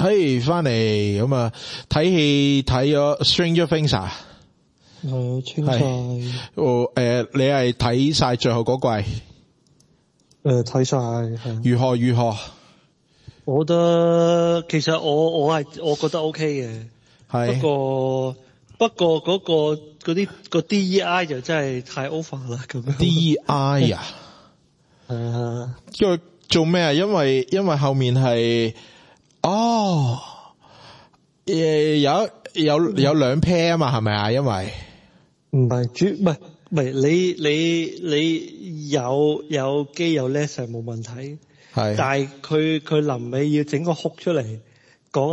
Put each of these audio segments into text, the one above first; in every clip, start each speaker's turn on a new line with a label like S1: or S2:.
S1: 嘿，翻嚟咁啊，睇戲睇咗 Stranger Things 啊，
S2: 係清晒。
S1: 你係睇晒最後嗰季？
S2: 睇晒係。
S1: 如何？
S2: 我覺得其實我覺得 OK 嘅，
S1: 係。
S2: 不過嗰個 DEI 就真係太 over 啦咁樣。
S1: DEI 啊？因為做咩啊？因為後面係有兩 pair 啊嘛，係咪啊？因為
S2: 唔係你有基有 les 係冇問題，係，但係佢臨尾要整個哭出嚟講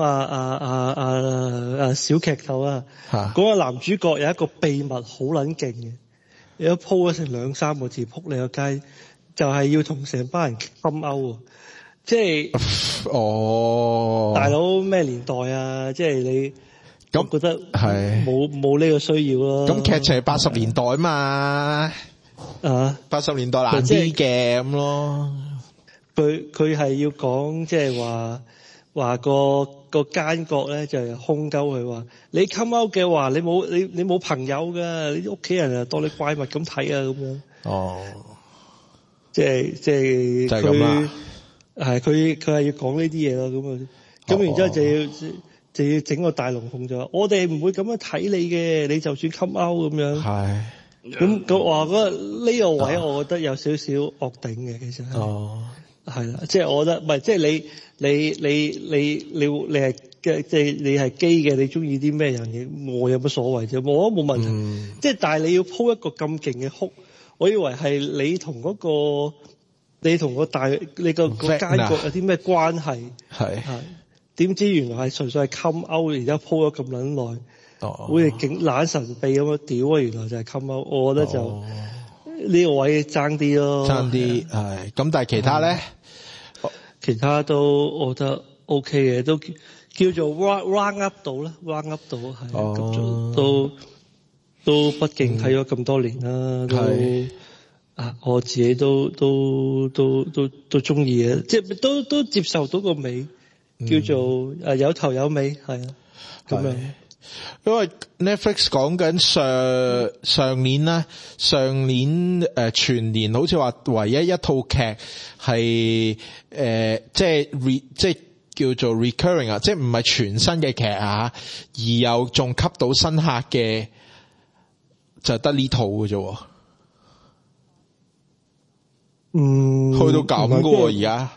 S2: 小劇透啊，講個男主角有一個秘密好撚勁嘅，有鋪咗成2-3個字撲你個街，就係要同成班人金歐，即係大佬咩年代啊？即係你咁覺得係冇呢個需要咯。
S1: 咁劇情係80年代嘛，80年代難啲嘅咁咯。
S2: 佢係要講即係話個奸角咧就係兇鳩佢話你 come out 嘅話你冇朋友㗎，你啲屋企人啊當你怪物咁睇啊咁樣。即係佢係佢係要講呢啲嘢咯咁然之後就要整個大龍鳳就話我哋唔會咁樣睇你嘅，你就算 come out 咁樣。係。咁話嗰呢個位我覺得有少少惡頂嘅其實係。係啦，即係我覺得唔係，即係你係即係你係基嘅，你中意啲咩人嘅，我有乜所謂啫？我都冇問題。即係但係你要鋪一個咁勁嘅哭，我以為係你同個奸角有啲咩關係？係。點知原來係純粹係 come out，而家鋪咗咁撚耐，好似懶神秘咁樣屌啊！原來就係 come out，我覺得就呢個位爭啲咯。爭啲係。咁但係其他咧？其他都我覺得 OK 嘅，都叫做 round up 到啦，round up 到係咁做都畢竟睇咗咁多年啦，都我自己都中意嘅，即係都接受到個尾，叫做有頭有尾係啊咁樣。
S1: 因為 Netflix 講緊上年啦，全年好似話唯一一套劇係即係叫做 recurring 啊，即係唔係全新嘅劇啊，而又仲吸到新客嘅，就得呢套嘅啫。去到咁嘅喎而家。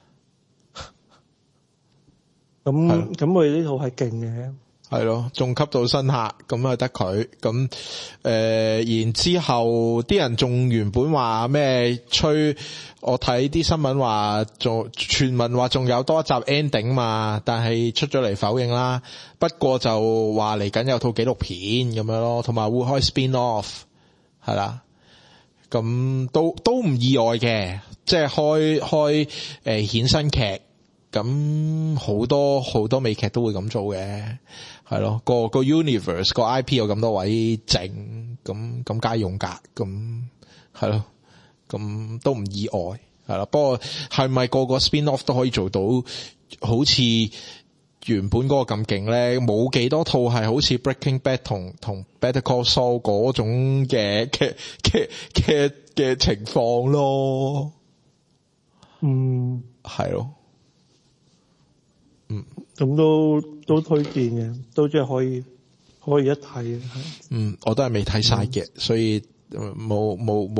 S1: 咁佢呢套係勁嘅。係咯，仲吸到新客，咁啊得佢咁然之後啲人仲原本話咩吹，我睇啲新聞話仲傳聞話仲有多一集 ending 嘛，但係出咗嚟否認啦。不過就話嚟緊有套紀錄片咁樣咯，同埋會開 spin off 係啦，咁都唔意外嘅，即係開衍生劇，咁好多美劇都會咁做嘅。係咯，個 universe 個 IP 有咁多位整，咁梗係用格，咁係咯，咁都唔意外，係啦。不過係咪個 spin off 都可以做到好似原本嗰個咁勁咧？冇幾多套係好似 Breaking Bad 同 Better Call Saul 嗰種嘅情況咯。係咯。
S2: 咁都推薦嘅，都即係可以一睇嘅。
S1: 我都係未睇晒嘅，所以冇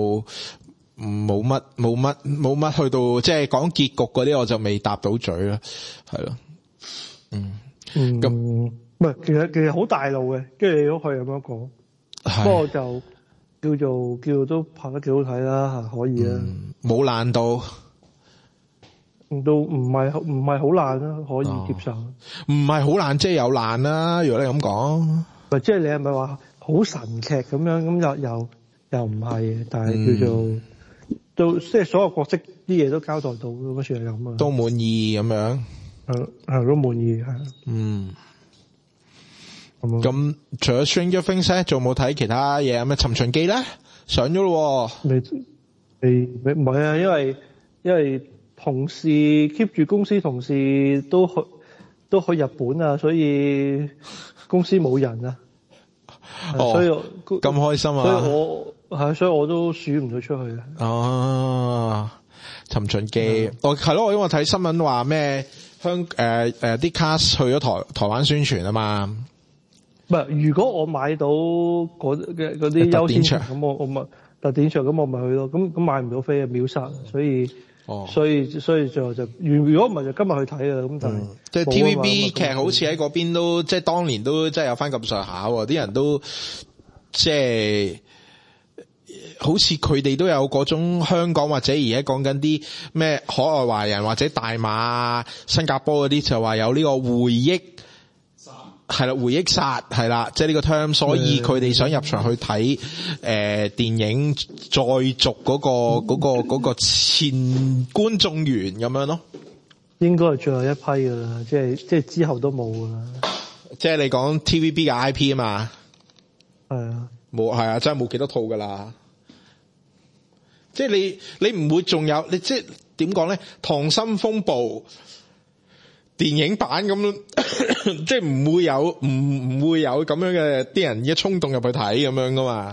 S1: 乜去到即係講結局嗰啲，我就未搭到嘴啦，係咯。咁
S2: 唔係，其實好大路嘅，跟住你都可以咁樣講。不過就叫做都拍得幾好睇啦，可以啦。
S1: 冇爛到。
S2: 都唔係好爛啦，可以接受。
S1: 唔係好爛，即係有爛啦。如果你咁講，
S2: 即係你係咪話好神劇咁樣？咁又唔係嘅，但係叫做都即係所有角色啲嘢都交代到，咁算係咁啊。
S1: 都滿意咁樣。
S2: 係都滿意係。
S1: 咁除咗 Stranger Things 咧，仲冇睇其他嘢？咩尋秦記咧上咗咯？
S2: 你唔係啊，因為同事 keep 住公司同事都都去日本啊，所以公司冇人啊。所以
S1: 咁開心啊！
S2: 所以我都選唔到出去啊。
S1: 哦，尋秦記，係咯，因為我睇新聞話咩啲 cast 去咗台灣宣傳啊嘛。
S2: 唔係，如果我買到嗰啲優先場，咁我咪特典場，咁我咪去咯。咁買唔到飛啊，秒殺，所以最後就如果唔係就今日去睇啊。咁但係
S1: 即係 TVB 劇好似喺嗰邊都即係當年都真係有翻咁上下喎，啲人都即係好似佢哋都有嗰種香港或者而家講緊啲咩海外華人或者大馬新加坡嗰啲就話有呢個回憶。係啦，回憶殺係啦，即係呢個 term， 所以佢哋想入場去睇電影，再續嗰個前觀眾緣咁樣咯。
S2: 應該係最後一批噶啦，即係之後都冇噶啦。
S1: 即係你講 TVB 嘅 IP 啊嘛，
S2: 係啊，
S1: 冇係啊，真係冇幾多套噶啦。即係你唔會仲有你即係點講咧？《溏心風暴》電影版咁，即係唔會有咁樣嘅啲人一衝動入去睇咁樣噶嘛？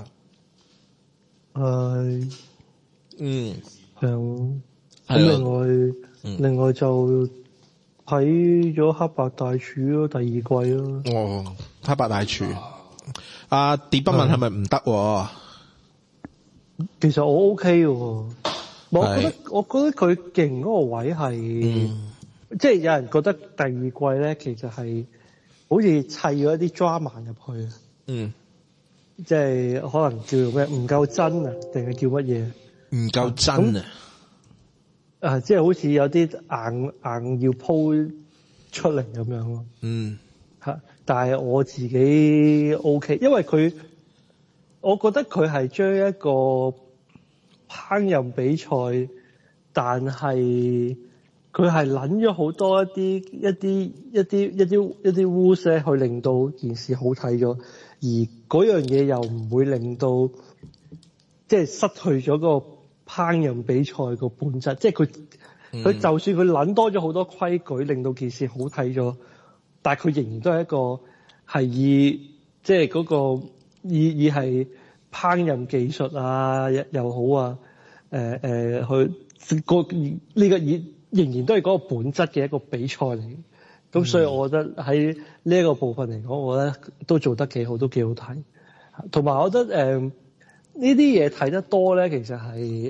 S2: 另外就睇咗《黑白大廚》咯，第二季咯。
S1: 哦，《黑白大廚》阿蝶不問係咪唔得？
S2: 其實我 OK 喎，我覺得佢勁嗰個位係。即係有人覺得第二季咧，其實係好似砌咗一啲 drama 入去。即係可能叫做咩唔夠真啊，定係叫乜嘢？唔夠真啊！即係好似有啲硬要鋪出嚟咁樣咯。但係我自己 OK，因為我覺得佢係將一個烹飪比賽，但係佢係撚咗好多一啲 rules 去令到件事好睇咗，而嗰樣嘢又唔會令到即係失去咗個烹飪比賽個本質。即係佢就算佢撚多咗好多規矩，令到件事好睇咗，但係佢仍然都係一個係以即係嗰個以係烹飪技術啊又好啊去個呢個以。仍然都係嗰個本質嘅一個比賽嚟，咁所以我覺得喺呢一個部分嚟講，我覺得都做得幾好，都幾好睇。同埋我覺得呢啲嘢睇得多咧，其實係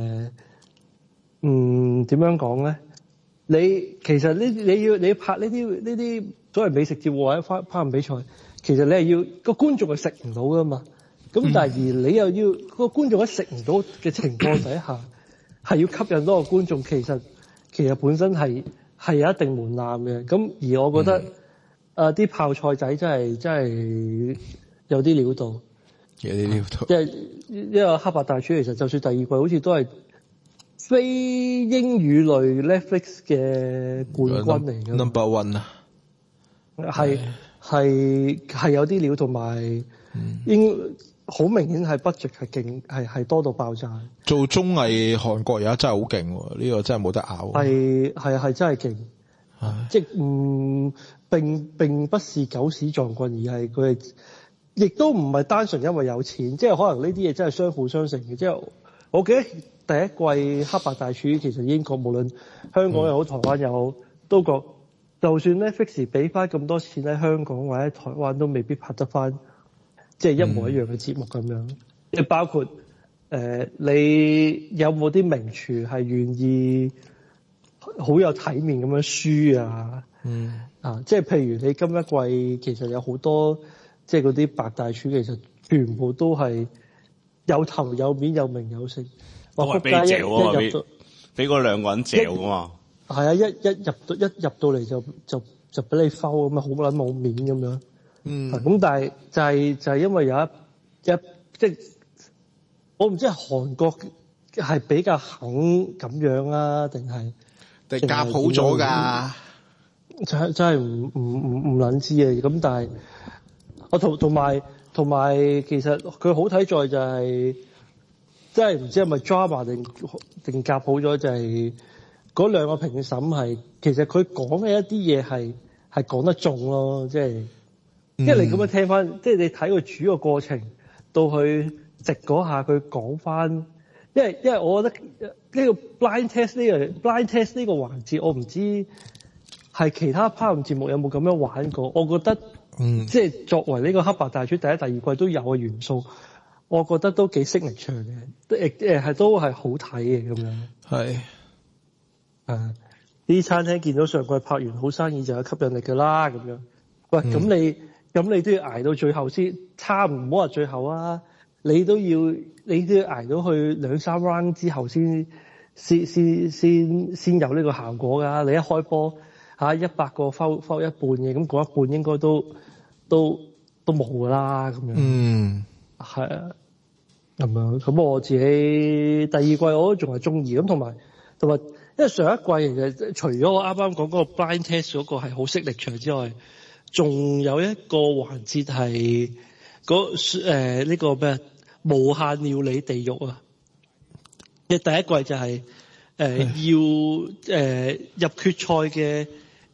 S2: 點樣講咧？你其實你拍呢啲所謂美食節目或者烹飪比賽，其實你係要個觀眾係食唔到噶嘛。咁但係而你又要個觀眾喺食唔到嘅情況底下，係要吸引多個觀眾，其實本身係有一定門檻嘅，咁而我覺得啲泡菜仔真係有啲料到，因為黑白大廚其實就算第二季好似都係非英語類 Netflix 嘅冠軍嚟嘅
S1: ，Number One 啊，
S2: 係有啲料，同埋好明顯係 budget 係勁，係多到爆炸。
S1: 做綜藝韓國而家真係好勁，呢個真係冇得拗。
S2: 係真係勁，即係並不是狗屎撞棍，而係佢係亦都唔係單純因為有錢，即係可能呢啲嘢真係相輔相成嘅。即係我記得第一季黑白大廚其實英國無論香港又好台灣又好，都覺就算 Netflix 俾翻咁多錢喺香港或者台灣都未必拍得翻。即係一模一樣嘅節目咁樣，即係包括你有冇啲名廚係願意好有體面咁樣輸啊？即係譬如你今一季其實有好多即係嗰啲白大廚，其實全部都係有頭有面有名有姓。
S3: 都係俾嚼喎，俾嗰兩個人嚼㗎嘛。
S2: 係啊，一入到嚟就俾你摟咁啊，好撚冇面咁樣。咁但係就係因為有即係我唔知係韓國係比較肯咁樣啊，定係
S1: 夾好咗㗎？
S2: 真係唔撚知啊！咁但係我同埋其實佢好睇在就係真係唔知係咪 drama 定夾好咗，就係嗰兩個評審係其實佢講嘅一啲嘢係係講得中咯，即係，因為你咁樣聽翻，即係你睇佢煮個過程，到佢直嗰下佢講翻，因為我覺得呢個 blind test 呢個環節，我唔知係其他烹飪節目有冇咁樣玩過，我覺得，即係作為呢個黑白大廚第一、第二季都有嘅元素，我覺得都幾signature嘅，係都係好睇嘅咁樣。
S1: 係，
S2: 啲餐廳見到上季拍完好生意就有吸引力㗎啦，咁樣。喂，咁你都要捱到最後先，唔好話最後啊，你都要捱到去2-3 round 之後先有呢個效果㗎。你一開波100個 foul 一半嘅，咁嗰一半應該都冇㗎啦，咁樣。係啊，咁樣。咁我自己第二季我都仲係中意，咁同埋。因為上一季其實除咗我啱啱講嗰個 blind test 嗰個係好識力場之外，仲有一個環節係呢個咩無限料理地獄啊！嘅第一季就係要入決賽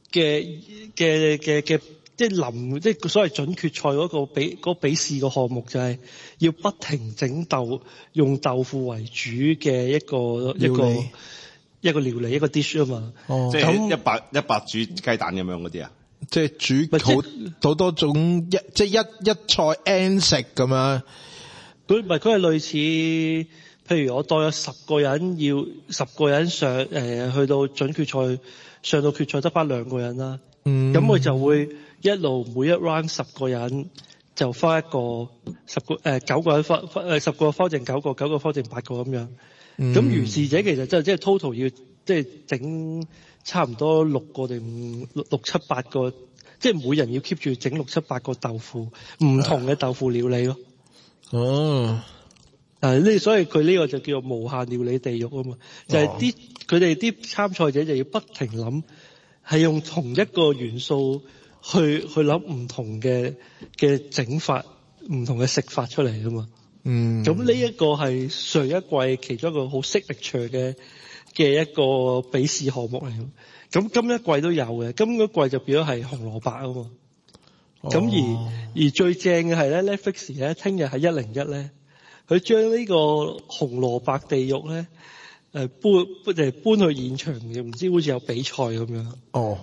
S2: 嘅即係所謂準決賽嗰個比試個項目就係要不停整用豆腐為主嘅一個料理一個 dish 啊嘛，
S3: 即係一百煮雞蛋咁樣嗰啲啊，
S1: 即係煮好多種即係一菜 N 食咁樣。
S2: 佢係類似，譬如我當有10個人要10個人上去到準決賽，上到決賽得返2個人啦。咁佢就會一路每一 round 10個人就分一個9個人分10個方剩9個9個方剩8個咁樣。咁如是者其實即係 total 要即係整差唔多6個定6、7、8個，即係每人要 keep 住整6、7、8個豆腐，唔同嘅豆腐料理咯。所以佢呢個就叫做無限料理地獄啊嘛，就係佢哋啲參賽者就要不停諗，係用同一個元素去諗唔同嘅整法，唔同嘅食法出嚟啊嘛。咁呢一個係上一季其中一個好signature嘅一個比試項目嚟。咁今一季都有嘅，今一季就變咗係紅蘿蔔啊嘛。咁而最正嘅係咧 Netflix 咧，聽日係101咧，佢將呢個紅蘿蔔地獄咧搬去現場嘅，唔知好似有比賽咁樣。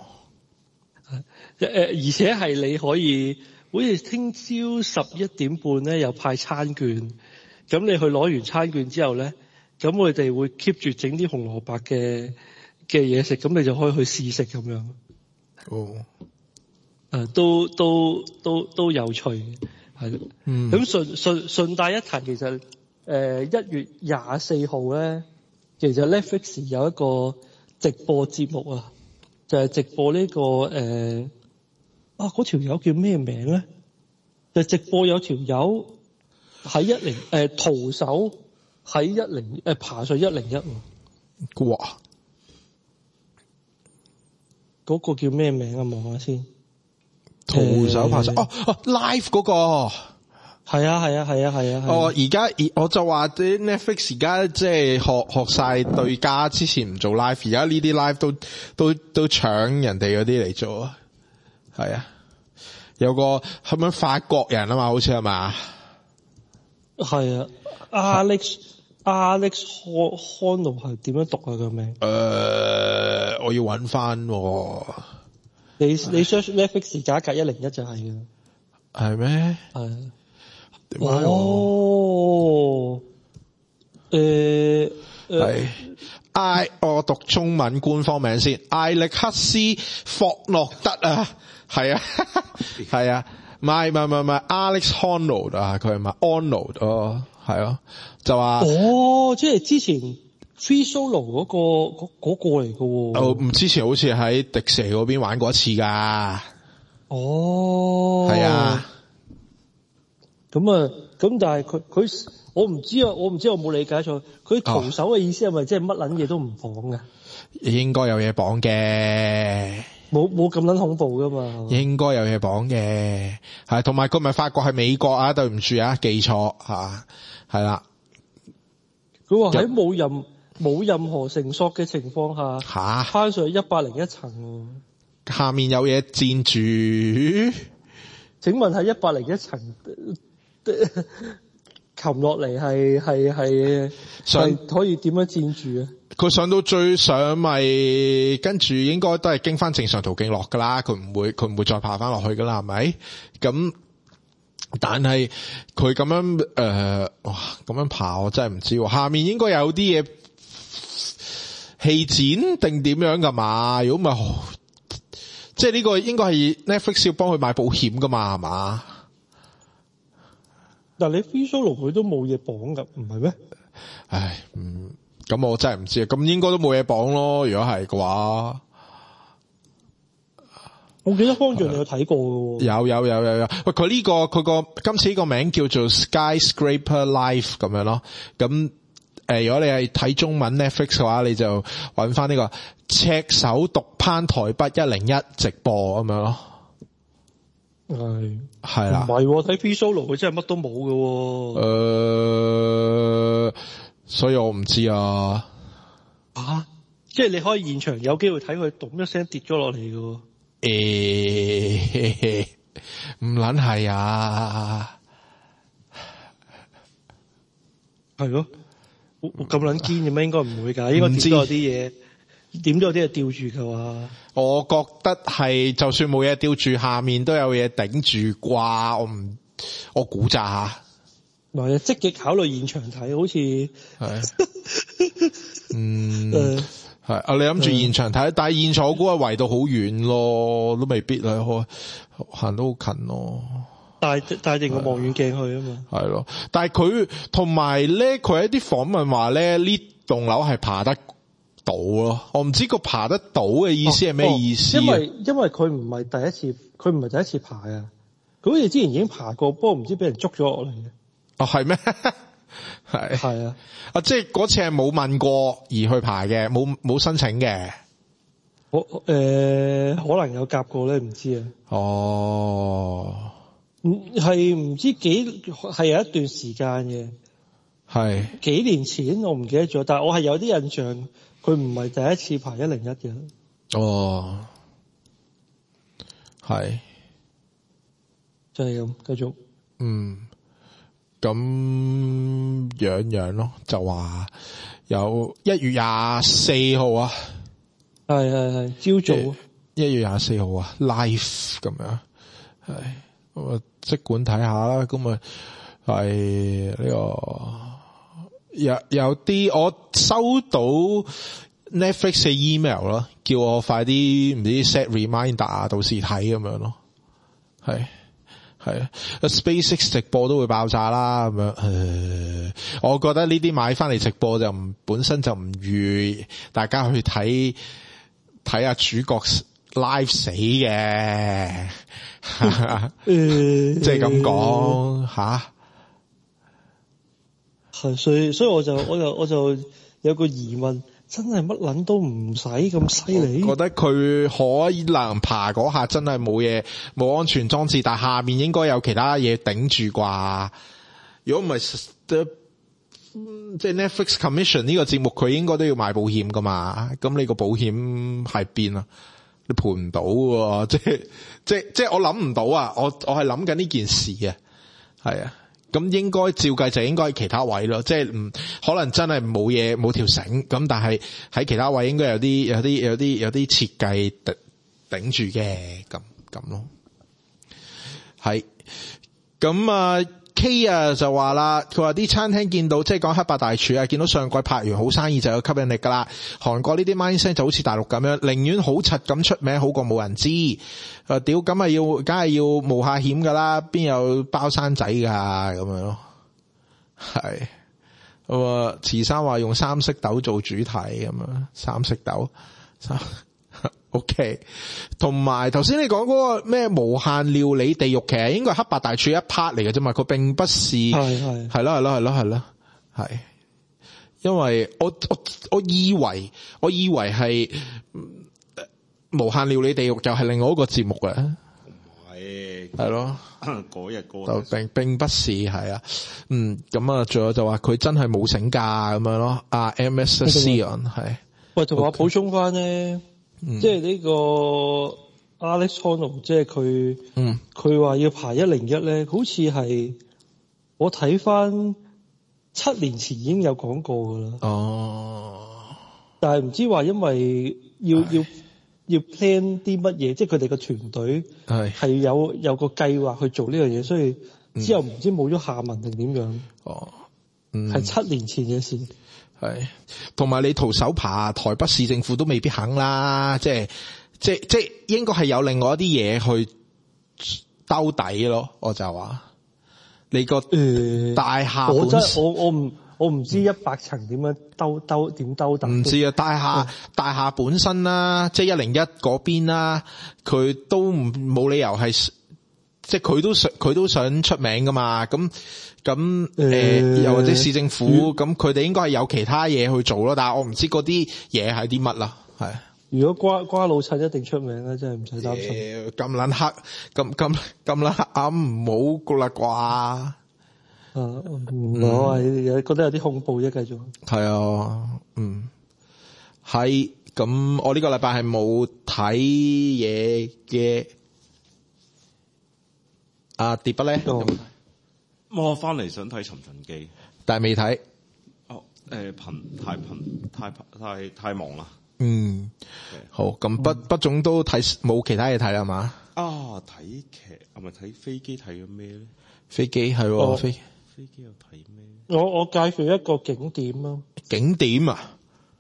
S2: 而且係你可以。好似聽朝11點半咧，又派餐券，咁你去攞完餐券之後咧，咁我哋會 keep 住整啲紅蘿蔔嘅嘢食，咁你就可以去試食咁樣。都有趣嘅，係咯。咁順帶一提，其實1月24號咧，其實 Netflix 有一個直播節目啊，就係直播呢個嗰條友叫咩名咧？就直播有條友喺徒手喺爬上101。
S1: 哇！
S2: 嗰個叫咩名啊？望下先。
S1: 徒手爬上live 嗰個。
S2: 係啊。
S1: 而家我就話啲 Netflix 而家即係學晒對家，之前唔做 live，而家呢啲 live 都搶人哋嗰啲嚟做啊。係啊，有個係咪法國人啊嘛？好似係嘛？係
S2: 啊 ，Alex Honnold 係點樣讀啊個名？
S1: 我要揾翻。
S2: 你 search Netflix 加格101就係嘅。
S1: 係咩？
S2: 係。
S1: 係。我讀中文官方名先，艾力克斯霍諾德啊，係啊，係啊，唔係 Alex Honnold 啊，佢係咪 Arnold 係咯，就話
S2: 即係之前 Free Solo 嗰個嚟嘅喎。
S1: 唔之前好似喺迪士尼嗰邊玩過一次㗎。係啊。
S2: 咁但係佢我唔知我冇理解錯，佢徒手嘅意思係咪即係乜撚嘢都唔綁嘅？
S1: 應該有嘢綁嘅，
S2: 冇咁撚恐怖㗎嘛？
S1: 應該有嘢綁嘅，係同埋佢咪法國係美國啊？對唔住啊，記錯嚇，係啦。
S2: 佢話喺冇任何繩索嘅情況下，攀上101層喎。
S1: 下面有嘢佔住。
S2: 請問係101層擒落嚟係可以點樣佔住啊？佢
S1: 上到最上咪跟住應該都係經翻正常途徑落噶啦，佢唔會再爬翻落去噶啦，係咪？咁但係佢咁樣哇咁樣爬我真係唔知喎，下面應該有啲嘢氣墊定點樣噶嘛？如果唔係即係呢個應該係 Netflix 要幫佢買保險噶嘛，係嘛？
S2: 但你 Free Solo 佢都冇嘢綁噶，唔係咩？
S1: 唉，咁我真係唔知啊。咁應該都冇嘢綁咯。如果係嘅話，
S2: 我記得方丈你有睇過嘅喎。
S1: 有。喂，佢個今次呢個名叫做 Skyscraper Life 咁樣咯。咁如果你係睇中文 Netflix 嘅話，你就揾翻呢個赤手獨攀台北101直播咁樣咯。係啦，
S2: 唔係睇 Free Solo 佢真係乜都冇嘅。
S1: 所以我唔知啊。
S2: 即係你可以現場有機會睇佢咚一聲跌咗落嚟嘅。
S1: 唔撚係啊，
S2: 係咯，咁撚堅嘅咩？應該唔會㗎，應該點都有啲嘢，點都有啲嘢吊住㗎嘛。
S1: 我覺得係，就算冇嘢吊住，下面都有嘢頂住啩。我估咋吓？
S2: 唔係積極考慮現場睇，好似係。
S1: 係啊，你諗住現場睇，但係現場我估係圍到好遠咯，都未必啦，行到好近咯。
S2: 帶定個望遠鏡去啊嘛。
S1: 係咯，但係佢同埋咧，佢喺啲訪問話咧，呢棟樓係爬得到咯。我唔知個爬得到嘅意思係咩意思啊？
S2: 因為佢唔係第一次爬啊，佢好似之前已經爬過，不過唔知俾人捉咗落嚟嘅。
S1: 係咩？係啊，即係嗰次係冇問過而去爬嘅，冇申請嘅。
S2: 可能有夾過咧，唔知啊。係唔知係有一段時間嘅，係幾年前我唔記得咗，但係我係有啲印象，佢唔係第一次爬101嘅。
S1: 係
S2: 就係咁，繼續。
S1: 咁樣咯，就話有1月24號啊，
S2: 係朝早
S1: 1月24號啊 ，live 咁樣，係咁啊，即管睇下啦。咁啊，係呢個有啲我收到 Netflix 嘅 email 咯，叫我快啲唔知 set reminder 啊，到時睇咁樣咯，係。SpaceX 直播都會爆炸啦，咁樣。我覺得呢啲買翻嚟直播就本身就唔預大家去睇下主角 live 死嘅，即係咁講吓。
S2: 係，所以我就有個疑問。真係乜撚都唔使咁犀利。
S1: 我覺得佢可能爬嗰下真係冇嘢，冇安全裝置，但下面應該有其他嘢頂住啩。如果唔係，即係 Netflix Commission 呢個節目，佢應該都要買保險噶嘛。咁你個保險喺邊啊？你賠唔到喎。即係我諗唔到啊！我係諗緊呢件事啊，係啊。咁應該照計就應該喺其他位咯，即係可能真係冇嘢冇條繩咁，但係喺其他位應該有啲設計頂住嘅咁咯。係咁啊 K 啊就話啦，佢話啲餐廳見到即係講黑白大廚啊，見到上季拍完好生意就有吸引力噶啦。韓國呢啲 mindset 就好似大陸咁樣，寧願好柒咁出名好過冇人知。屌咁啊梗係要冒下險噶啦，邊有包生仔噶咁樣咯。係咁啊，慈生話用三色豆做主題咁樣，三色豆OK， 同埋頭先你講嗰個咩無限料理地獄，其實應該係黑白大廚一 part 嚟嘅啫嘛，佢並不是係咯，係，因為我以為係無限料理地獄又係另外一個節目嘅，係咯，
S3: 嗰日
S1: 就並不是係啊，咁啊，仲有就話佢真係冇醒價咁樣咯，啊 MS Sion 係，
S2: 喂，同我補充翻咧。即係呢個 Alex Honnold 即係佢話要排101咧，好似係我睇翻7年前已經有講過㗎啦。
S1: 哦，
S2: 但係唔知話因為要 plan 啲乜嘢，即係佢哋個團隊係有個計劃去做呢樣嘢，所以之後唔知冇咗下文定點樣。
S1: 哦，
S2: 係7年前嘅事。
S1: 係，同埋你徒手爬台北市政府都未必肯啦，即係應該係有另外一啲嘢去兜底咯。我就話你個大廈本身，
S2: 我唔知100層點樣兜底。
S1: 唔知啊，大廈本身啦，即係101嗰邊啦，佢都冇理由係，即係佢都想出名噶嘛。咁又或者市政府咁，佢哋應該係有其他嘢去做咯。但係我唔知嗰啲嘢係啲乜啦。係。
S2: 如果瓜老襯一定出名啦，真係唔使擔心。
S1: 咁撚黑，咁撚黑暗唔好噶啦啩。
S2: 我係覺得有啲恐怖啫，繼續。
S1: 係啊，係咁，我呢個禮拜係冇睇嘢嘅。碟筆咧，
S3: 我翻嚟想睇《尋秦記》，
S1: 但係未睇。
S3: 哦，太忙啦。
S1: 好，咁筆總都睇冇其他嘢睇啦嘛？
S3: 睇劇係咪睇飛機睇咗咩咧？
S1: 飛機係喎，飛
S3: 機又睇咩？
S2: 我介紹一個景點咯。景點啊？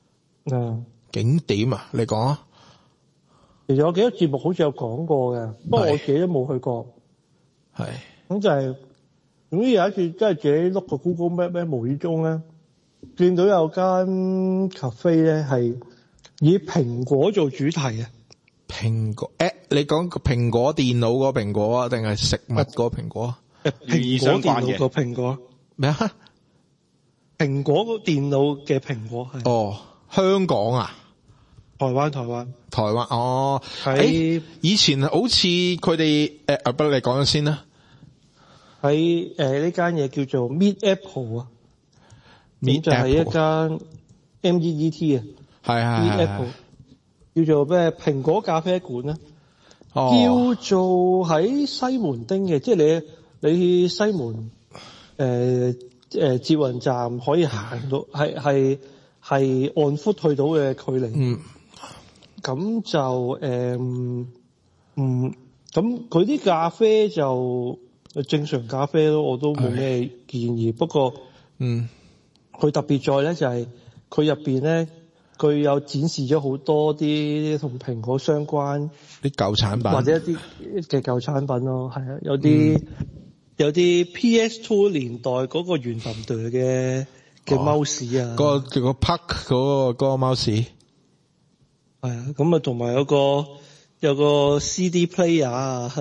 S1: 你講啊。
S2: 其實我記得節目好似有講過嘅，不過我自己都冇去過。
S1: 係。
S2: 咁就係，總之有一次真係自己碌個 Google Map 咧，無意中咧見到有間 cafe 咧係以蘋果做主題嘅。
S1: 蘋果？你講個蘋果電腦個蘋果啊，定係食物個蘋果啊？
S2: 蘋果電腦個蘋果咩啊？蘋果個電腦嘅蘋果係。哦，
S1: 香港啊？
S2: 台灣。
S1: 哦，喺以前好似佢哋不如你講咗先啦。喺
S2: 呢間嘢叫做 Meet Apple 啊，咁就係一間 MEET 啊，係 Meet Apple 叫做咩蘋果咖啡館啊。叫做喺西門町嘅，即係你西門捷運站可以行到，係按 foot 去到嘅距離。咁就咁佢啲咖啡就正常咖啡咯，我都冇咩建議。不過佢特別在咧就係佢入邊咧，佢有展示咗好多啲同蘋果相關
S1: 啲舊產品，
S2: 或者一啲嘅舊產品咯。係啊，有啲 PS2 年代嗰個圓墩墩嘅 mouse 啊，
S1: 個 Puck 嗰個 mouse。
S2: 係啊，咁啊，同埋有個 CD player 啊。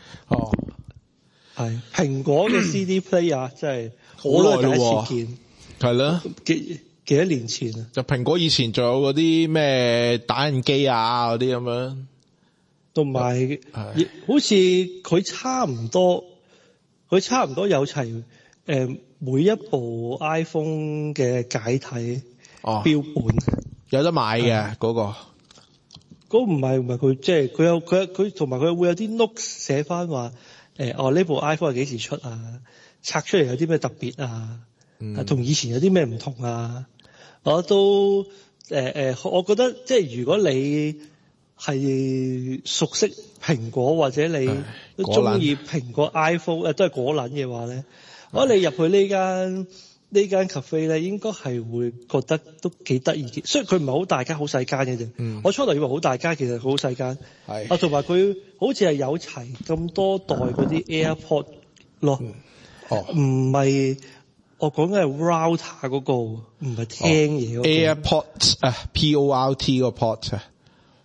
S2: 係蘋果嘅 CD player，真係好耐第一次見。係啦，幾多年前啊？
S1: 就蘋果以前仲有嗰啲咩打印機啊嗰啲咁樣，
S2: 同埋好似佢差唔多有齊每一部 iPhone 嘅解體標本，
S1: 有得買嘅嗰個。
S2: 嗰唔係佢，即係佢同埋佢會有啲 note 寫翻話呢部 iPhone 係幾時出啊？拆出嚟有啲咩特別啊？同以前有啲咩唔同啊？我都我覺得即係如果你係熟悉蘋果或者你都中意蘋果 iPhone 都係果撚嘅話咧，我覺得你入去呢間 cafe 咧，應該係會覺得都幾得意嘅。雖然佢唔係好大間，好細間嘅啫。我初頭以為好大間，其實好細間。係。同埋佢好似係有齊咁多代嗰啲 AirPod 咯。唔係，我講緊係 router 嗰個，唔係聽嘢嗰個。
S1: AirPods PORT 個 port 啊。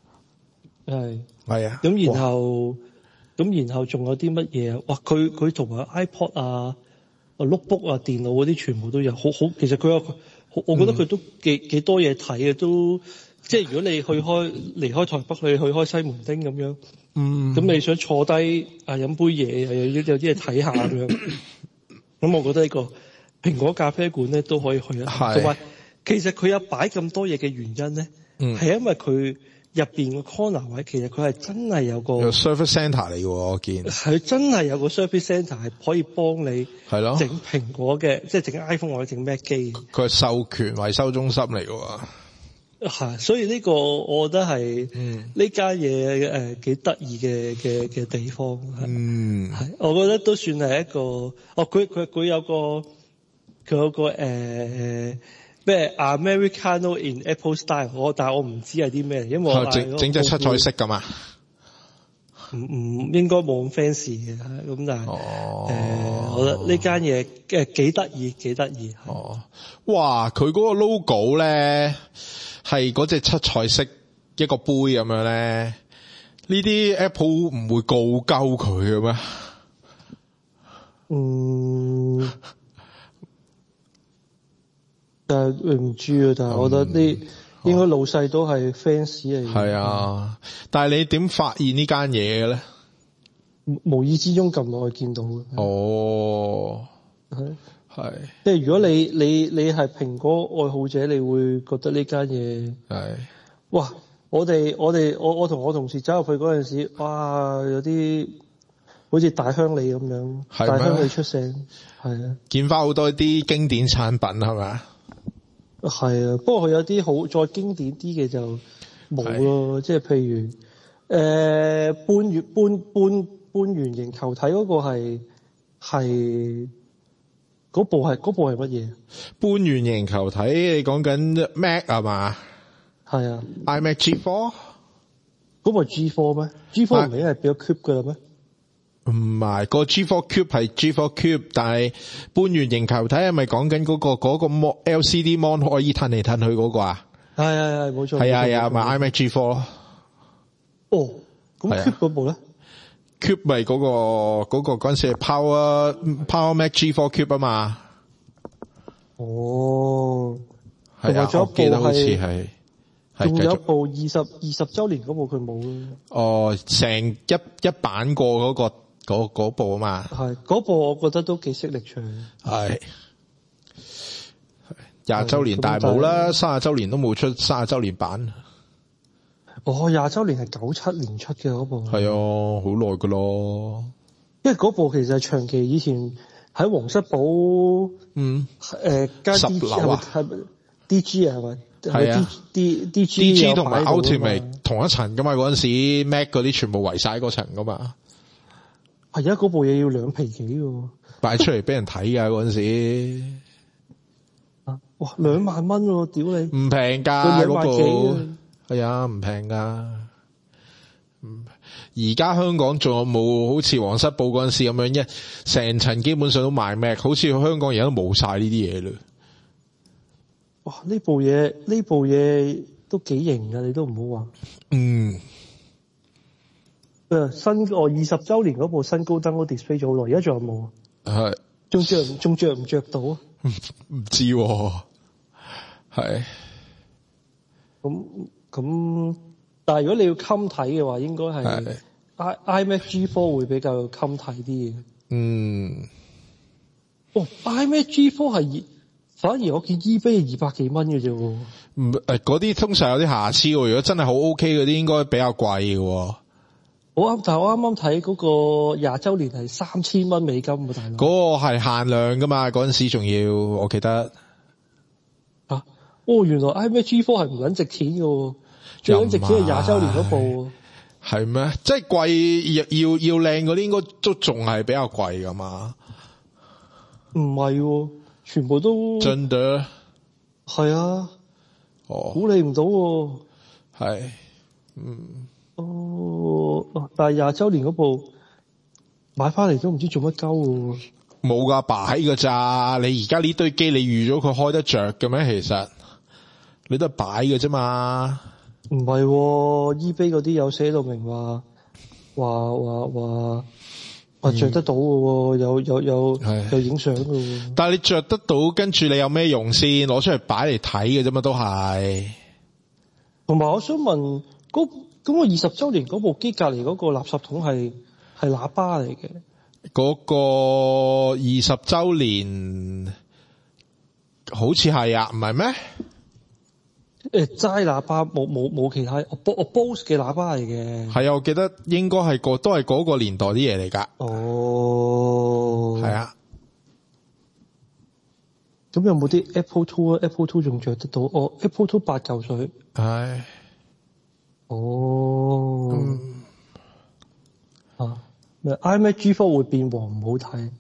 S1: 係啊。
S2: 咁然後仲有啲乜嘢啊？哇！佢同埋 iPod 啊。notebook 啊，電腦嗰啲全部都有，好。其實佢有，我覺得佢都幾多嘢睇嘅，都即係如果你離開台北，你去開西門町咁樣，咁你想坐低飲杯嘢，有啲嘢睇下咁樣，咁我覺得呢個蘋果咖啡館咧都可以去一下。同埋其實佢有擺咁多嘢嘅原因咧，係因為佢入邊個 corner 位，其實佢係真係有個
S1: service centre 嚟嘅喎，我見
S2: 佢真係有個 service centre 係可以幫你
S1: 係咯
S2: 整蘋果嘅，即係整 iPhone 或者整 Mac 機。
S1: 佢係授權維修中心嚟嘅喎。
S2: 係，所以呢個我覺得係呢間嘢幾得意嘅地方。係，我覺得都算係一個。佢有個咩 Americano in Apple Style，但係我唔知係啲咩，因為我
S1: 整隻七彩色㗎嘛。
S2: 唔應該冇咁 fancy 嘅，咁但係我覺得呢間嘢幾得意。
S1: 哇！佢嗰個 logo 咧係嗰隻七彩色一個杯咁樣咧，呢啲 Apple 唔會告鳩佢嘅咩？
S2: 但係唔知啊，但係我覺得啲應該老細都係 fans 嚟嘅。
S1: 係啊，但係你點發現呢間嘢嘅咧？
S2: 無意之中撳落去見到嘅。係，即係如果你係蘋果愛好者，你會覺得呢間嘢係。哇！我同我同事走入去嗰陣時，哇！有啲好似大鄉里咁樣，大鄉里出聲，係啊，
S1: 見翻好多啲經典產品係咪？
S2: 係啊，不過佢有啲好再經典啲嘅就冇咯，即係譬如半圓形球體嗰個係嗰部係乜嘢？
S1: 半圓形球體你講緊 Mac 係嘛？
S2: 係啊
S1: ，iMac G4
S2: 嗰部係 G4 咩？G4 唔係已經係變咗 Cube 㗎啦咩？
S1: 唔係，個 G4 Cube 係 G4 Cube， 但係半圓形球體係咪講緊嗰個 LCD mon 可以褪嚟褪去嗰個啊？
S2: 係冇錯。
S1: 係啊，咪 iMac G4 咯。
S2: 哦，咁 Cube 嗰部咧
S1: ？Cube 咪嗰個嗰陣時係 Power Mac G4 Cube 啊嘛。
S2: 哦，
S1: 係啊，我記得好似係。
S2: 仲有一部20周年嗰部佢冇咯。哦，
S1: 成一版過嗰部啊嘛。
S2: 係嗰部我覺得都幾識力唱。
S1: 係20周年大冇啦，30周年都冇出30周年版。
S2: 20周年係97年出嘅嗰部。
S1: 係啊，好耐噶咯。
S2: 因為嗰部其實係長期以前喺皇室堡加 DG 係咪 DG 啊係咪？係啊 ，DG
S1: 同埋 Ultimate 同一層噶嘛，嗰陣時 Mac 嗰啲全部圍晒嗰層噶嘛。
S2: 係而家嗰部嘢要2皮幾喎，擺
S1: 出嚟俾人睇噶嗰陣時。
S2: 哇，2萬蚊喎，屌你！唔
S1: 平噶嗰部，係啊，唔平噶。而家香港仲有冇好似皇室堡嗰陣時咁樣成層基本上都賣 Mac， 好似香港而家都冇晒呢啲嘢嘞。
S2: 哇！呢部嘢都幾型㗎，你都唔好話。新20周年嗰部新高登嗰 display 咗好耐，而家仲有冇啊？
S1: 係。
S2: 仲着唔着到啊？
S1: 唔知喎。係。
S2: 咁，但係如果你要襟睇嘅話，應該係 iMac G4 會比較襟睇啲嘅。iMac G4 係。反而我見 eBay 係200幾蚊嘅啫喎。
S1: 嗰啲通常有啲瑕疵喎。如果真係好 OK 嗰啲，應該比較貴嘅喎。
S2: 但係我啱啱睇嗰個20周年係3000蚊美金喎，大佬。
S1: 嗰個係限量噶嘛，嗰陣時仲要，我記得。
S2: 原來 iMac G4 係唔撚值錢嘅喎，最撚值錢係20周年嗰部。
S1: 係咩？即係貴要靚嗰啲，應該都仲係比較貴噶嘛？
S2: 唔係喎。全部都
S1: 真的
S2: 係啊，估你唔到喎。
S1: 係，
S2: 但係20周年嗰部買翻嚟都唔知做乜鳩喎。
S1: 冇噶，擺噶咋？你而家呢堆機你預咗佢開得着嘅咩？其實你都係擺嘅啫嘛。
S2: 唔係喎，eBay 嗰啲有寫到明話着得到嘅喎，有影相嘅喎。
S1: 但係你着得到，跟住你有咩用先？攞出嚟擺嚟睇嘅啫嘛，都係。
S2: 同埋我想問，咁我20周年嗰部機隔籬嗰個垃圾桶係喇叭嚟嘅？
S1: 嗰個20周年好似係啊，唔係咩？
S2: 齋喇叭冇其他，我 Bose 嘅喇叭嚟嘅。
S1: 係啊，我記得應該係都係嗰個年代啲嘢嚟㗎。
S2: 哦，
S1: 係啊。
S2: 咁有冇啲 Apple II 啊 ？Apple II 仲着得到？哦 ，Apple II 8嚿水。
S1: 係。
S2: 哦。iMac G4 會變黃唔好睇。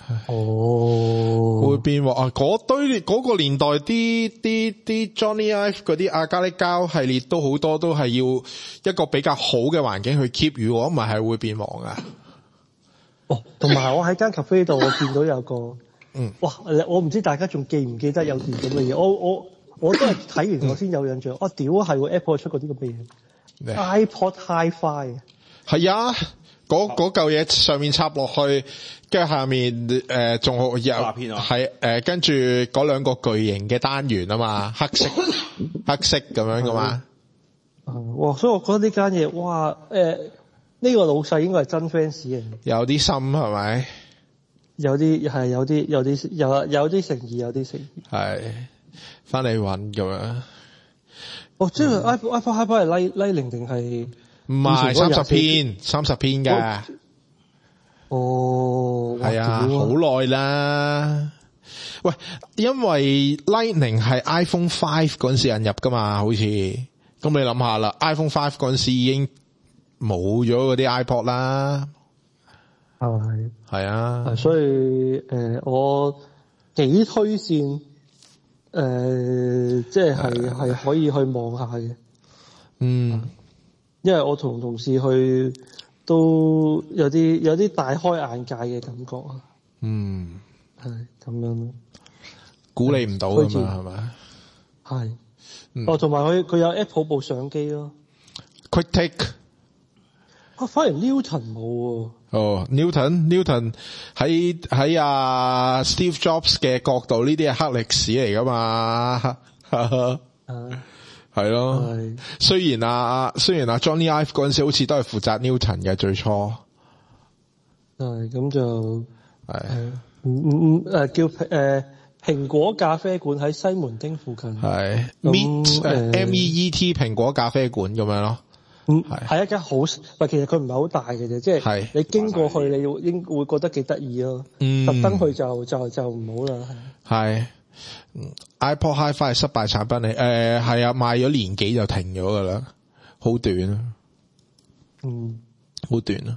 S1: 會變黃啊！嗰個年代啲 Johnny Ive 嗰啲亞加力膠系列都好多都係要一個比較好嘅環境去 keep，如果唔係係會變黃噶。
S2: 哦，同埋我喺間 cafe 度，我見到有個哇！我唔知大家仲記唔記得有件咁嘅嘢？我都係睇完我先有印象。屌係喎 Apple 出過啲咁嘅嘢 ，iPod Hi-Fi
S1: 係啊，嗰嚿嘢上面插落去。跟住下面仲好有係跟住嗰兩個巨型嘅單元啊嘛，黑色咁樣噶嘛。
S2: 哇！所以我覺得呢間嘢哇呢個老細應該係真 fans 嘅。有啲心係咪？有啲誠意，有啲誠意。係
S1: 翻嚟揾咁樣。
S2: 哦，即係 iPod Hi-Fi 係 Lightning 定係？
S1: 唔係30篇嘅。
S2: 哦，
S1: 係啊，好耐啦。喂，因為 Lightning 係 iPhone 5嗰陣時引入噶嘛，好似咁你諗下啦 ，iPhone 5嗰陣時已經冇咗嗰啲 iPod 啦。係啊，
S2: 所以我幾推薦即係可以去望下嘅。因為我同事去。都有啲大開眼界嘅感覺啊！係咁樣咯，
S1: 鼓勵唔到㗎嘛，係咪？
S2: 係。同埋佢有 Apple 部相機咯
S1: ，Quick Take。
S2: 反而 Newton 冇喎。
S1: Newton 喺Steve Jobs 嘅角度，呢啲係黑歷史嚟㗎嘛。係咯，雖然 Johnny Ive 嗰陣時好似都係負責 Newton 嘅最初，
S2: 咁就叫蘋果咖啡館喺西門町附近，
S1: 係 MEET 蘋果咖啡館咁樣咯，
S2: 係一間好，其實佢唔係好大嘅啫，即係你經過去你會覺得幾得意咯，特登去就唔好啦，係。
S1: iPod Hi-Fi 係失敗產品嚟，係啊，賣咗年幾就停咗噶啦，好短啊，好短啊，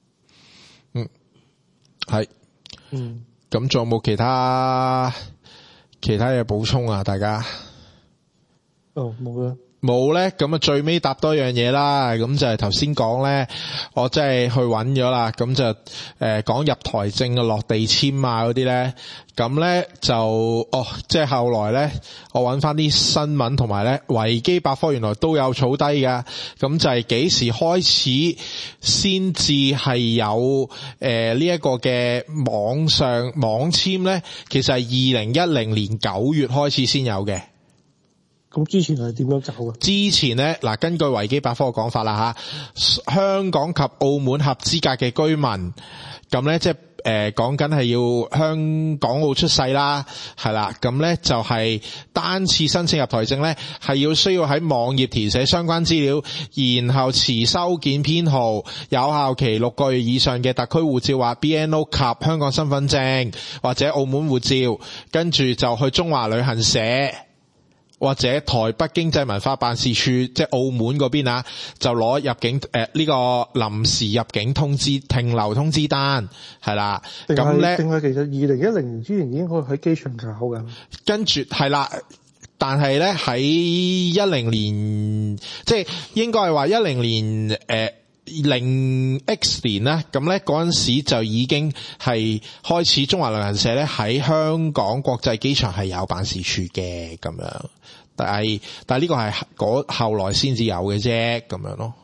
S1: 係，咁仲有冇其他嘢補充啊？大家，
S2: 冇啦。
S1: 冇咧，咁啊最尾答多樣嘢啦，咁就係頭先講咧，我真係去揾咗啦，咁就講入台證啊、落地簽啊嗰啲咧，咁咧就即係後來咧，我揾翻啲新聞同埋咧維基百科原來都有儲低噶，咁就係幾時開始先至係有呢一個嘅網簽咧，其實係2010年9月開始先有嘅。
S2: 咁之前係點樣搞嘅？之前
S1: 咧，嗱，根據維基百科嘅講法啦吓，香港及澳門合資格嘅居民，咁咧即係講緊係要香港澳出世啦，係啦，咁咧就係單次申請入台證咧，係要需要喺網頁填寫相關資料，然後持收件編號、有效期6個月以上嘅特區護照或 BNO 及香港身份證或者澳門護照，跟住就去中華旅行社。或者台北經濟文化辦事處，即係澳門嗰邊啊，就攞入境呢個臨時入境通知停留通知單，係啦。咁咧，
S2: 定係其實2010年之前已經可以喺機場搞㗎。
S1: 跟住係啦，但係咧喺10年，即係應該係話10年0X 年啦，咁咧嗰陣時就已經係開始中華旅行社咧喺香港國際機場係有辦事處嘅咁樣，但係呢個係後來先至有嘅啫，咁樣咯。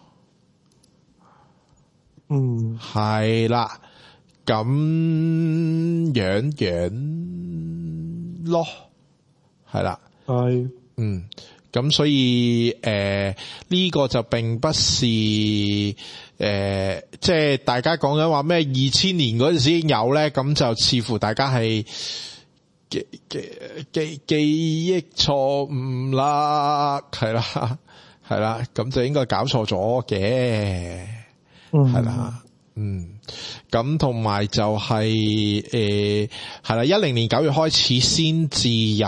S1: 係啦，咁樣咯，係啦，
S2: 係，
S1: 咁所以呢個就並不是即係大家講緊話咩2000年嗰陣時已經有咧，咁就似乎大家係記憶錯誤啦，係啦，咁就應該搞錯咗嘅，係啦，咁同埋就係係啦，10年9月開始先至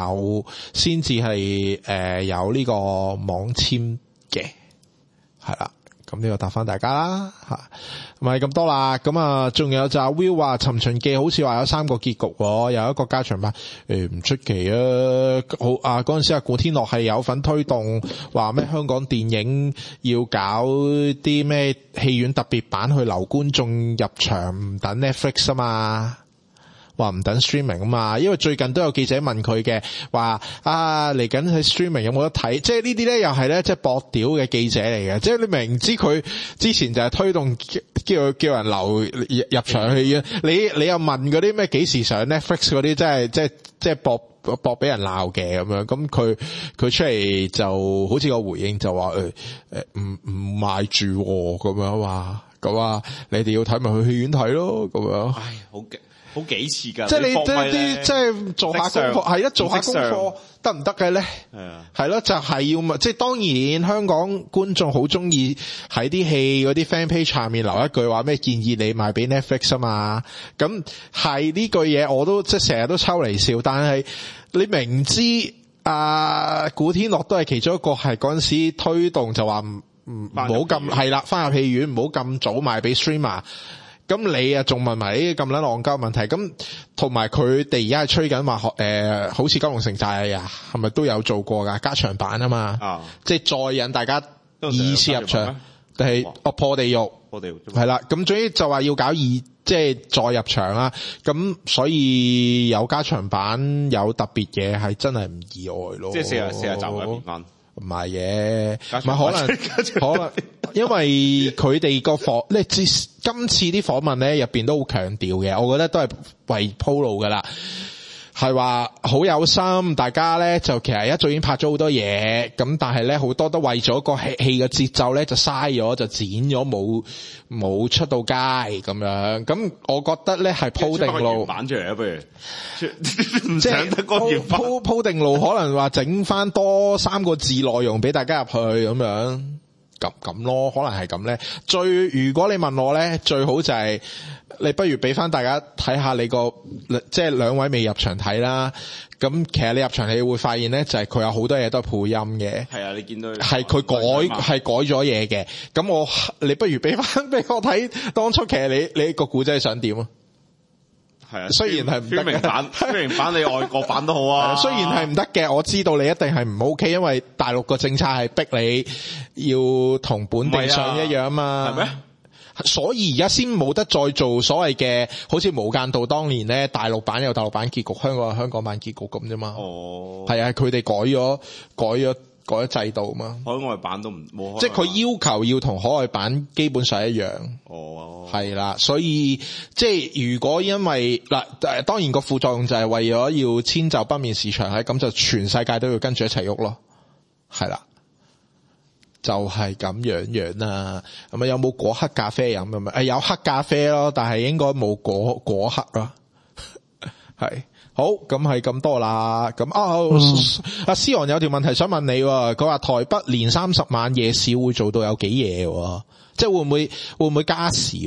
S1: 係有呢個網簽嘅，係啦。咁呢個答翻大家啦吓，唔係咁多啦。咁啊，仲有就阿 Will 話《尋秦記》好似話有3個結局，有一個加長版，唔出奇啊。好啊，嗰陣時古天樂係有份推動，話咩香港電影要搞啲咩戲院特別版去留觀眾入場，唔等 Netflix 啊嘛。話唔等 streaming 啊嘛，因為最近都有記者問佢嘅，話嚟緊喺 streaming 有冇得睇，即係呢啲咧又係咧即係搏屌嘅記者嚟嘅，即係你明知佢之前就係推動叫人留入場戲院，你又問嗰啲咩幾時上 Netflix 嗰啲，即係搏俾人鬧嘅咁樣，咁佢出嚟就好似個回應就話唔買住咁樣話，咁啊你哋要睇咪去戲院睇咯咁樣。唉，
S3: 好幾次噶，
S1: 即係你啲即係做下功課，係做下功課得唔得嘅咧？係咯，就係要嘛。即係當然，香港觀眾好中意喺啲戲嗰啲 fan page 下面留一句話咩建議你賣俾 Netflix 啊嘛。咁係呢句嘢我都即係成日都抽嚟笑，但係你明知古天樂都係其中一個係嗰陣時推動就話唔好咁係啦，翻入戲院唔好咁早賣俾 streamer。咁你啊仲問埋呢啲咁撚戇鳩問題，咁同埋佢哋而家係吹緊話好似九龍城寨啊，係咪都有做過噶加長版啊嘛？即係再引大家二次入場，定係破地獄係啦。咁總之就話要搞即係再入場啦。咁所以有加長版有特別嘢係真係唔意外咯。
S3: 即係四十集嘅片
S1: 唔係嘅，唔係可能，因為佢哋個今次啲訪問咧入邊都好強調嘅，我覺得都係為鋪路噶啦，係話好有心，大家咧就其實一早已經拍咗好多嘢，咁但係咧好多都為咗個戲嘅節奏咧就嘥咗，就剪咗冇出到街咁樣，咁我覺得咧係鋪定路
S3: 版出嚟啊，不如
S1: 即係鋪定路，可能話整翻多3個字內容俾大家入去咁樣，咁咯，可能係咁咧。如果你問我咧，最好就係你不如俾翻大家睇下你即係兩位未入場睇啦。咁其實你入場你會發現咧，就係佢有好多嘢都係配音嘅。係
S3: 啊，你見到
S1: 係佢改咗嘢嘅。咁你不如俾翻俾我睇，當初其實你個古仔想點啊？
S3: 係啊，
S1: 雖然係唔得嘅，
S3: 雖然版你外國版都好啊。
S1: 雖然係唔得嘅，我知道你一定係唔 OK，因為大陸個政策係逼你要同本地上一樣啊嘛。係咩？所以而家先冇得再做所謂嘅，好似無間道當年咧，大陸版有大陸版結局，香港有香港版結局咁啫嘛。哦，係啊，佢哋改咗制度嘛。
S3: 海外版都冇，
S1: 即係佢要求要同海外版基本上一樣。哦，係啦，所以即係如果因為當然個副作用就係為咗要遷就北面市場，咁就全世界都要跟住一齊喐咯。係啦。就係咁樣啦，咁啊有冇果黑咖啡飲咁啊？有黑咖啡咯，但係應該冇果黑咯。係好，咁係咁多啦。咁阿思昂有條問題想問你，佢話台北年30晚夜市會做到有幾夜？即係會唔會加時？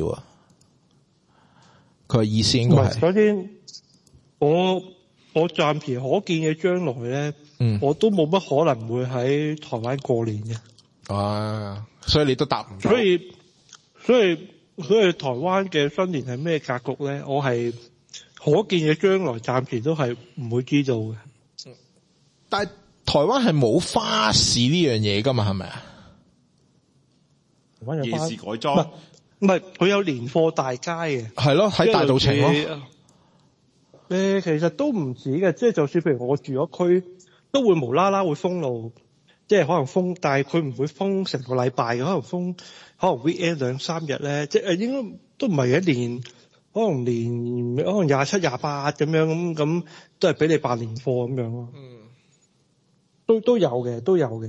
S1: 佢意思應該係
S2: 首先，我暫時可見嘅將來咧，我都冇乜可能會喺台灣過年嘅。
S1: 所以你都答唔到。所以
S2: 台灣嘅新年係咩格局咧？我係可見嘅將來，暫時都係唔會知道嘅。
S1: 但係台灣係冇花市呢樣嘢噶嘛？係咪啊？
S2: 台灣有
S3: 夜市改裝，
S2: 唔係佢有年貨大街嘅。
S1: 係咯，喺大稻埕咯。
S2: 其實都唔止嘅，即係就算譬如我住嗰區，都會無啦啦會封路。即係可能封，但係佢唔會封成個禮拜嘅，可能 weekend 2-3日咧，即係應該都唔係一年，可能27、28咁樣咁都係俾你辦年貨咁樣咯。都有嘅。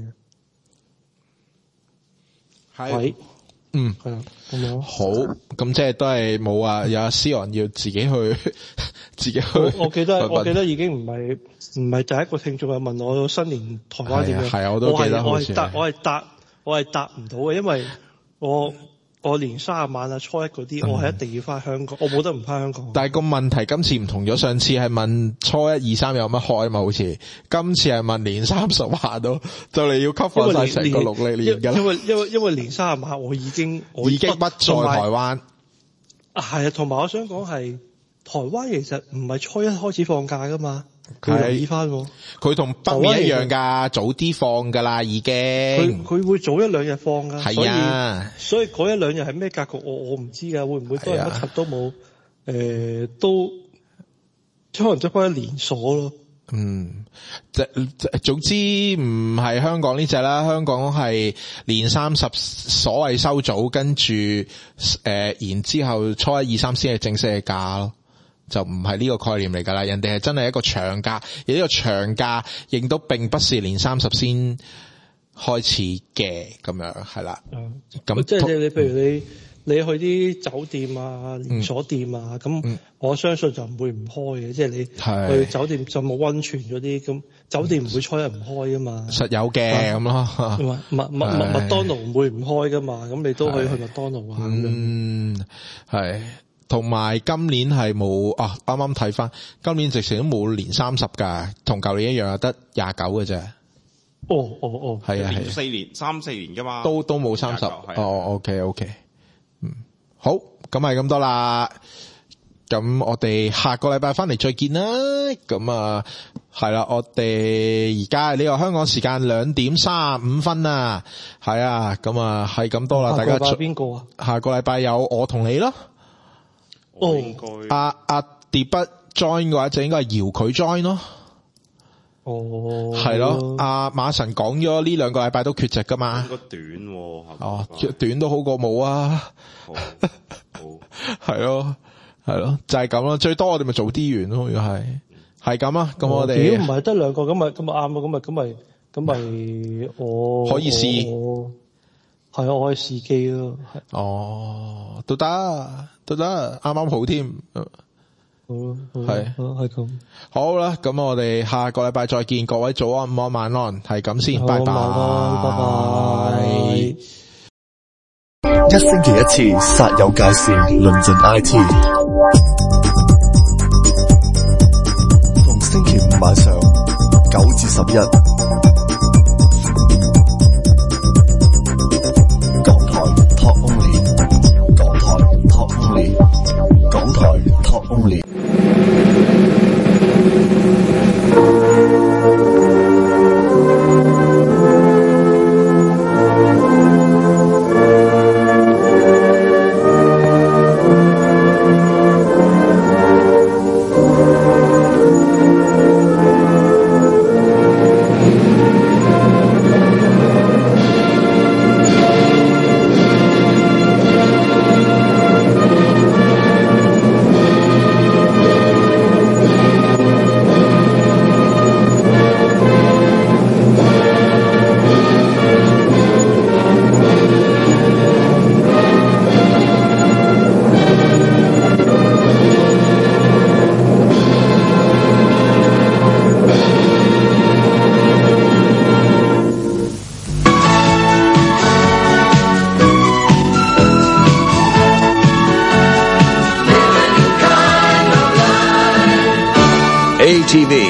S2: 係。係啊，咁樣。
S1: 好，咁即係都係冇啊，有思昂要自己去自己去。
S2: 我記得已經唔係第一個聽眾係問我新年台灣點樣。
S1: 係啊，我都記得好似。
S2: 我係答唔到嘅，因為我年30晚啊、初一嗰啲，我係一定要翻香港，我冇得唔翻香港。
S1: 但係個問題今次唔同咗，上次係問初一、2、3有乜開嘛，好似今次係問年30晚都就嚟要 cover 晒成個農曆年㗎啦。
S2: 因為年30晚我已經
S1: 不在台灣。
S2: 係啊，同埋我想講係台灣其實唔係初一開始放假噶嘛。佢留意翻，
S1: 佢同北面一樣噶，早啲放噶啦，已經。
S2: 佢會早1-2日放噶，
S1: 係啊。所以
S2: 嗰1-2日係咩格局，我唔知噶，會唔會都係乜柒都冇？都可能執翻連鎖咯。
S1: 總之唔係香港呢隻啦，香港係年30所謂收早，跟住然之後初1、2、3先係正式嘅假咯。就唔係呢個概念嚟㗎啦，人哋係真係一個長假，而呢個長假亦都並不是年30先開始嘅咁樣，係啦。咁
S2: 即係你譬如你去啲酒店啊、連鎖店啊，咁我相信就唔會唔開嘅。即係你去酒店就冇溫泉嗰啲，咁酒店唔會初一唔開㗎嘛。
S1: 實有嘅咁咯。
S2: 麥當勞唔會唔開㗎嘛，咁你都可以去麥當勞啊咁樣。
S1: 係。同埋今年係冇啱啱睇翻，今年直情都冇年30噶，同舊年一樣，得29嘅啫。係啊係。
S3: 3、4年噶嘛。
S1: 都冇30。OK。好，咁係咁多啦。咁我哋下個禮拜翻嚟再見啦。咁啊，係啦，我哋而家呢個香港時間2點35分啊。係啊，咁啊係咁多啦。大家
S2: 邊個啊？
S1: 下個禮拜有我同你咯。阿碟不 join 嘅話就應該係搖佢 join 咯。係咯。阿馬神講咗呢2個禮拜都缺席噶嘛。
S3: 應該短喎。
S1: 短都好過冇啊。
S3: 好。
S1: 係咯，就係咁咯。最多我哋咪早啲完咯。如果係咁啊，咁我哋
S2: 如果唔係得2個咁咪啱咯。咁咪我
S1: 可以試。
S2: 係啊，我可以試機咯。
S1: 都得，啱啱好添。係
S2: 咁。
S1: 好啦，咁我哋下個禮拜再見，各位早安、午安、晚安，係咁先，拜拜。
S2: 拜拜。
S4: 一星期一次，煞有介事，論盡 IT。逢星期5晚上9至11。港台 Talk Only。港台 Talk Only。
S5: ATV